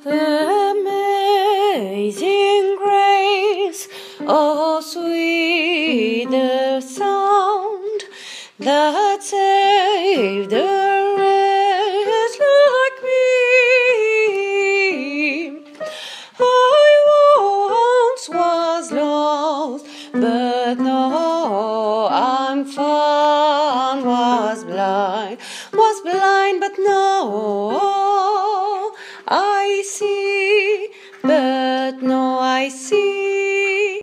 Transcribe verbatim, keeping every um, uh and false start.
Amazing grace, oh sweet the sound that saved a wretch like me. I once was lost, but now I'm found. Was blind, was blind, but now I see, but now I see.